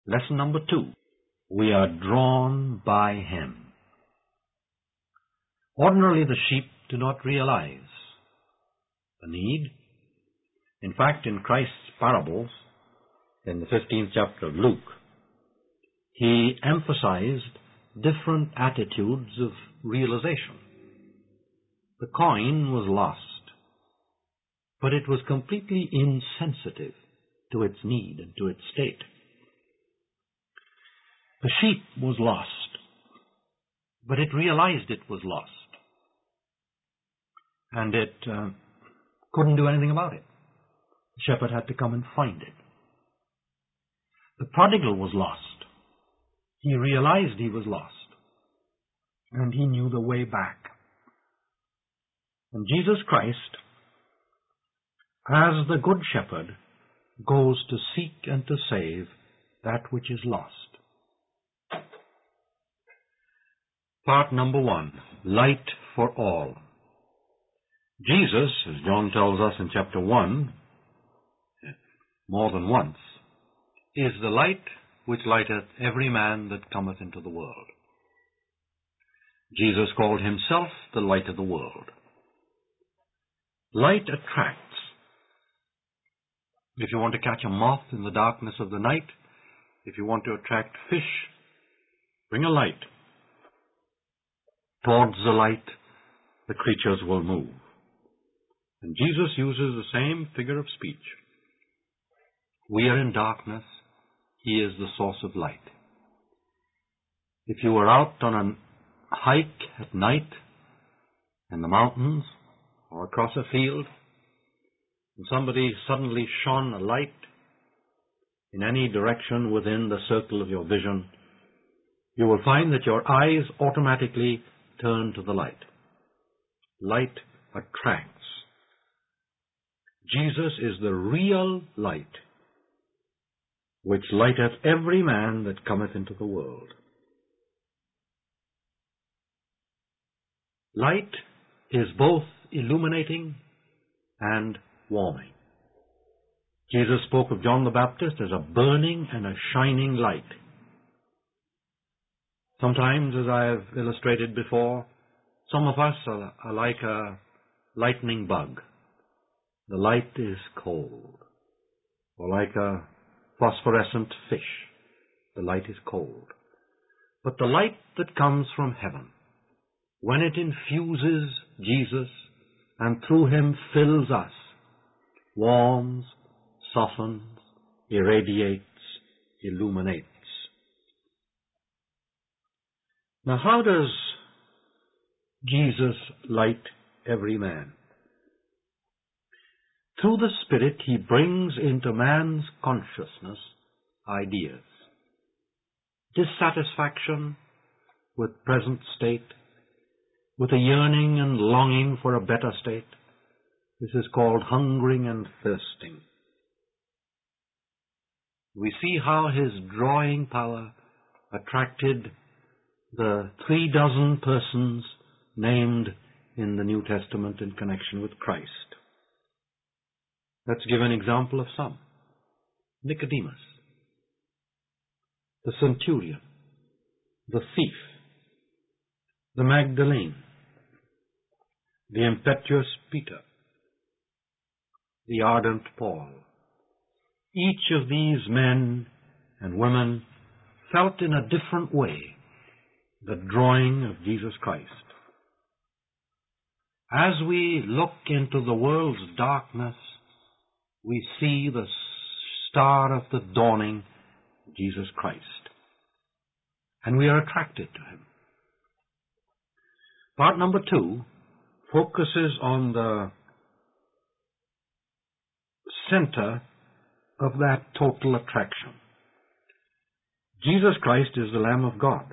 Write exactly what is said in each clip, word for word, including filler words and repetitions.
Lesson number two. We are drawn by Him. Ordinarily, the sheep do not realize the need. In fact, in Christ's parables, in the fifteenth chapter of Luke, He emphasized different attitudes of realization. The coin was lost, but it was completely insensitive to its need and to its state. The sheep was lost, but it realized it was lost, and it uh, couldn't do anything about it. The shepherd had to come and find it. The prodigal was lost. He realized he was lost, and he knew the way back. And Jesus Christ, as the Good Shepherd, goes to seek and to save that which is lost. Part number one, light for all. Jesus, as John tells us in chapter one, more than once, is the light which lighteth every man that cometh into the world. Jesus called Himself the light of the world. Light attracts. If you want to catch a moth in the darkness of the night, if you want to attract fish, bring a light. Towards the light, the creatures will move. And Jesus uses the same figure of speech. We are in darkness. He is the source of light. If you were out on a hike at night in the mountains or across a field, and somebody suddenly shone a light in any direction within the circle of your vision, you will find that your eyes automatically turn to the light. Light attracts. Jesus is the real light, which lighteth every man that cometh into the world. Light is both illuminating and warming. Jesus spoke of John the Baptist as a burning and a shining light. Sometimes, as I have illustrated before, some of us are, are like a lightning bug. The light is cold. Or like a phosphorescent fish. The light is cold. But the light that comes from heaven, when it infuses Jesus and through Him fills us, warms, softens, irradiates, illuminates. Now, how does Jesus light every man? Through the Spirit, He brings into man's consciousness ideas. Dissatisfaction with present state, with a yearning and longing for a better state. This is called hungering and thirsting. We see how His drawing power attracted the three dozen persons named in the New Testament in connection with Christ. Let's give an example of some. Nicodemus, the centurion, the thief, the Magdalene, the impetuous Peter, the ardent Paul. Each of these men and women felt in a different way the drawing of Jesus Christ. As we look into the world's darkness, we see the star of the dawning, Jesus Christ. And we are attracted to Him. Part number two focuses on the center of that total attraction. Jesus Christ is the Lamb of God.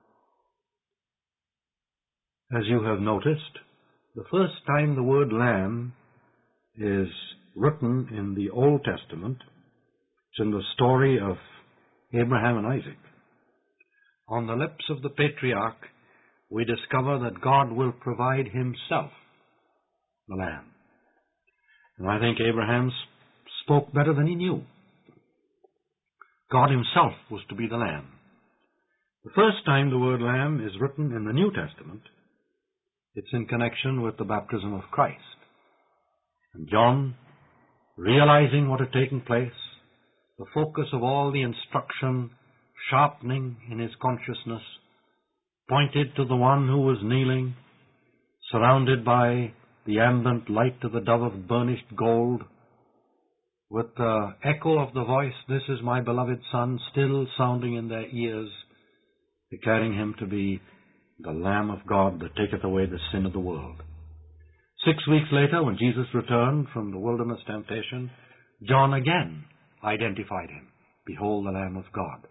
As you have noticed, the first time the word Lamb is written in the Old Testament, it's in the story of Abraham and Isaac. On the lips of the patriarch, we discover that God will provide Himself the Lamb. And I think Abraham spoke better than he knew. God himself was to be the Lamb. The first time the word Lamb is written in the New Testament, it's in connection with the baptism of Christ. And John, realizing what had taken place, the focus of all the instruction sharpening in his consciousness, pointed to the one who was kneeling, surrounded by the ambient light of the dove of burnished gold, with the echo of the voice, "This is my beloved Son," still sounding in their ears, declaring him to be the Lamb of God that taketh away the sin of the world. Six weeks later, when Jesus returned from the wilderness temptation, John again identified him. "Behold the Lamb of God."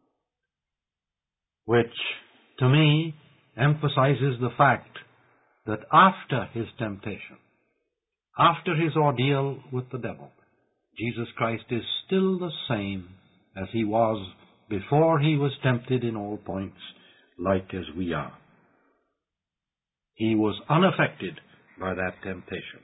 Which, to me, emphasizes the fact that after his temptation, after his ordeal with the devil, Jesus Christ is still the same as he was before he was tempted in all points, like as we are. He was unaffected by that temptation.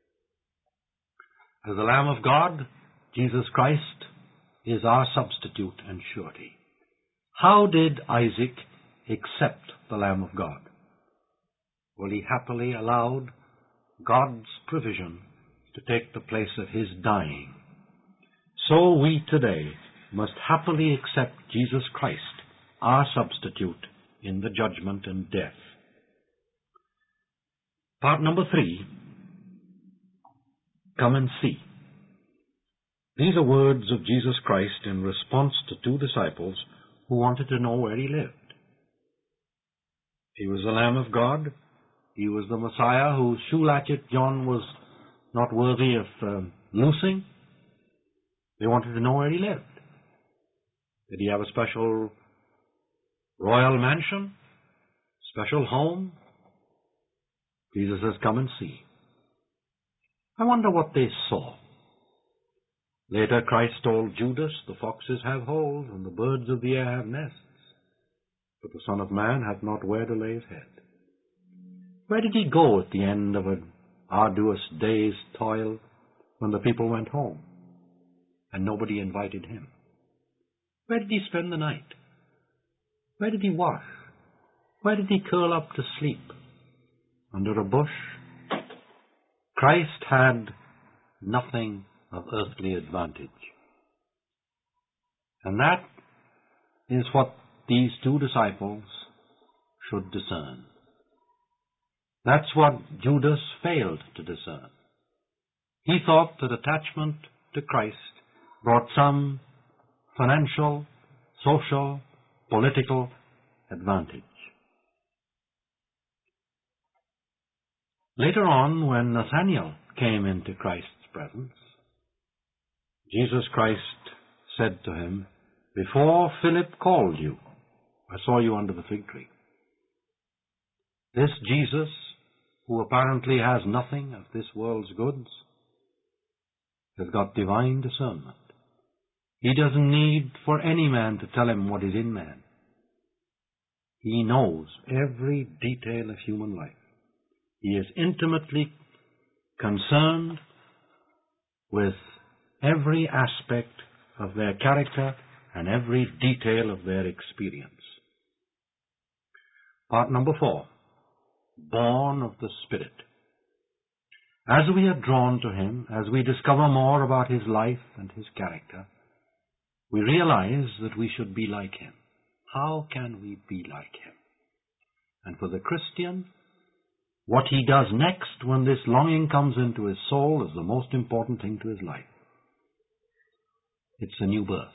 As the Lamb of God, Jesus Christ is our substitute and surety. How did Isaac accept the Lamb of God? Well, he happily allowed God's provision to take the place of his dying. So we today must happily accept Jesus Christ, our substitute, in the judgment and death. Part number three, come and see. These are words of Jesus Christ in response to two disciples who wanted to know where he lived. He was the Lamb of God. He was the Messiah whose shoe latchet John was not worthy of um, loosing. They wanted to know where he lived. Did he have a special royal mansion? Special home? Jesus says, "Come and see." I wonder what they saw. Later Christ told Judas, "The foxes have holes, and the birds of the air have nests, but the Son of Man hath not where to lay his head." Where did he go at the end of an arduous day's toil when the people went home and nobody invited him? Where did he spend the night? Where did he wash? Where did he curl up to sleep? Under a bush? Christ had nothing of earthly advantage. And that is what these two disciples should discern. That's what Judas failed to discern. He thought that attachment to Christ brought some financial, social, political advantage. Later on, when Nathanael came into Christ's presence, Jesus Christ said to him, "Before Philip called you, I saw you under the fig tree." This Jesus, who apparently has nothing of this world's goods, has got divine discernment. He doesn't need for any man to tell him what is in man. He knows every detail of human life. He is intimately concerned with every aspect of their character and every detail of their experience. Part number four, born of the Spirit. As we are drawn to him, as we discover more about his life and his character, we realize that we should be like him. How can we be like him? And for the Christian, what he does next when this longing comes into his soul is the most important thing to his life. It's a new birth.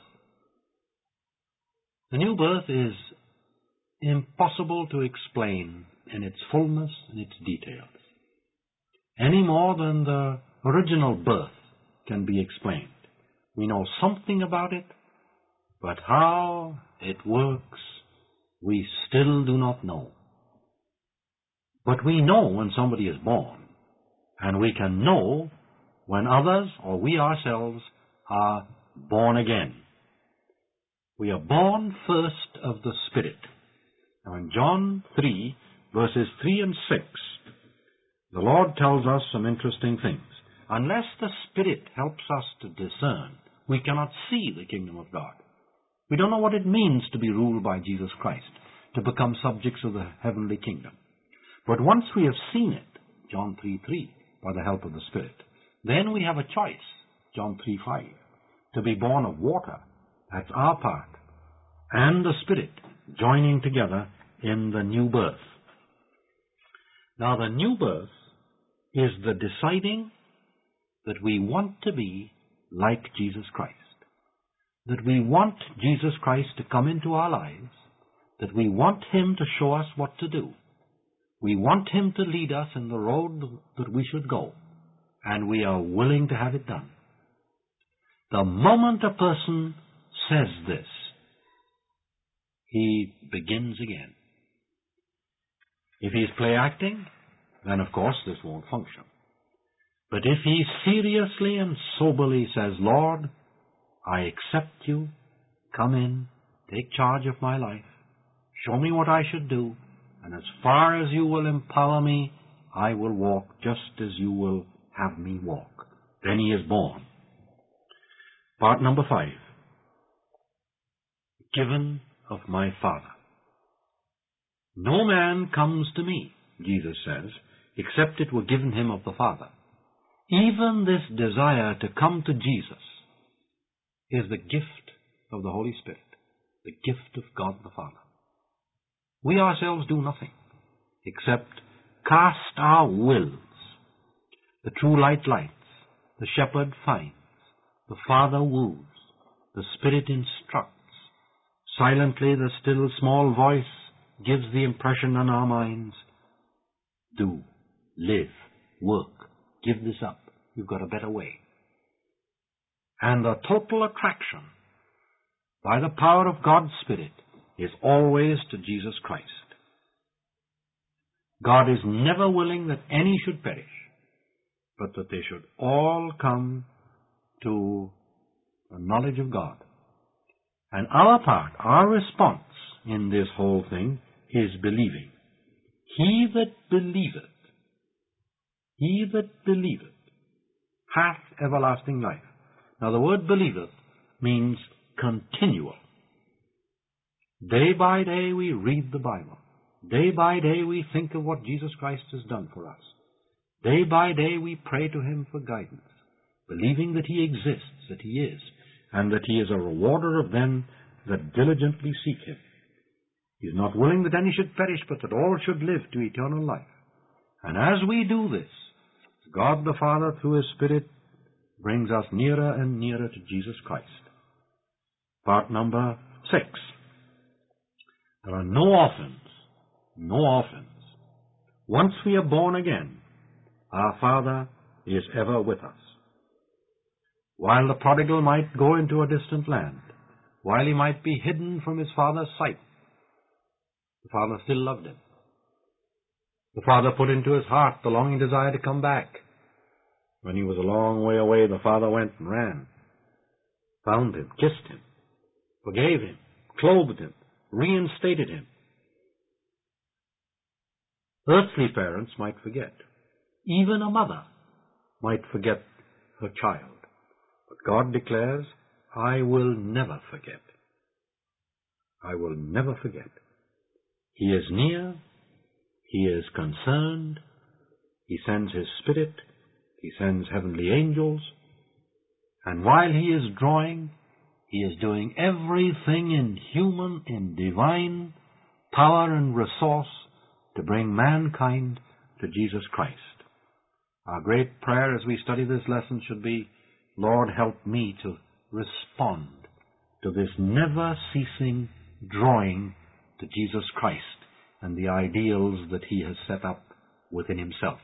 The new birth is impossible to explain in its fullness and its details, any more than the original birth can be explained. We know something about it, but how it works, we still do not know. But we know when somebody is born, and we can know when others or we ourselves are born again. We are born first of the Spirit. Now in John three, verses three and six, the Lord tells us some interesting things. Unless the Spirit helps us to discern, we cannot see the kingdom of God. We don't know what it means to be ruled by Jesus Christ, to become subjects of the heavenly kingdom. But once we have seen it, John three three, by the help of the Spirit, then we have a choice, John three five, to be born of water, that's our part, and the Spirit joining together in the new birth. Now, the new birth is the deciding that we want to be like Jesus Christ, that we want Jesus Christ to come into our lives, that we want Him to show us what to do. We want Him to lead us in the road that we should go, and we are willing to have it done. The moment a person says this, he begins again. If he's play acting, then of course this won't function. But if he seriously and soberly says, Lord, I accept you, come in, take charge of my life, show me what I should do, and as far as you will empower me, I will walk just as you will have me walk. Then he is born. Part number five. Given of my Father. No man comes to me, Jesus says, except it were given him of the Father. Even this desire to come to Jesus is the gift of the Holy Spirit, the gift of God the Father. We ourselves do nothing except cast our wills. The true light lights, the shepherd finds, the Father woos, the Spirit instructs. Silently the still small voice gives the impression on our minds, do, live, work, give this up, you've got a better way. And the total attraction by the power of God's Spirit is always to Jesus Christ. God is never willing that any should perish, but that they should all come to the knowledge of God. And our part, our response in this whole thing is believing. He that believeth, he that believeth, hath everlasting life. Now the word believeth means continual. Day by day we read the Bible. Day by day we think of what Jesus Christ has done for us. Day by day we pray to Him for guidance, believing that He exists, that He is, and that He is a rewarder of them that diligently seek Him. He is not willing that any should perish, but that all should live to eternal life. And as we do this, God the Father, through His Spirit, brings us nearer and nearer to Jesus Christ. Part number six. There are no orphans, no orphans. Once we are born again, our Father is ever with us. While the prodigal might go into a distant land, while he might be hidden from his father's sight, the Father still loved him. The Father put into his heart the longing desire to come back. When he was a long way away, the Father went and ran, found him, kissed him, forgave him, clothed him, reinstated him. Earthly parents might forget. Even a mother might forget her child. But God declares, I will never forget. I will never forget. He is near. He is concerned. He sends His Spirit. He sends heavenly angels. And while He is drawing, He is doing everything in human, in divine power and resource to bring mankind to Jesus Christ. Our great prayer as we study this lesson should be, Lord, help me to respond to this never-ceasing drawing to Jesus Christ and the ideals that He has set up within Himself.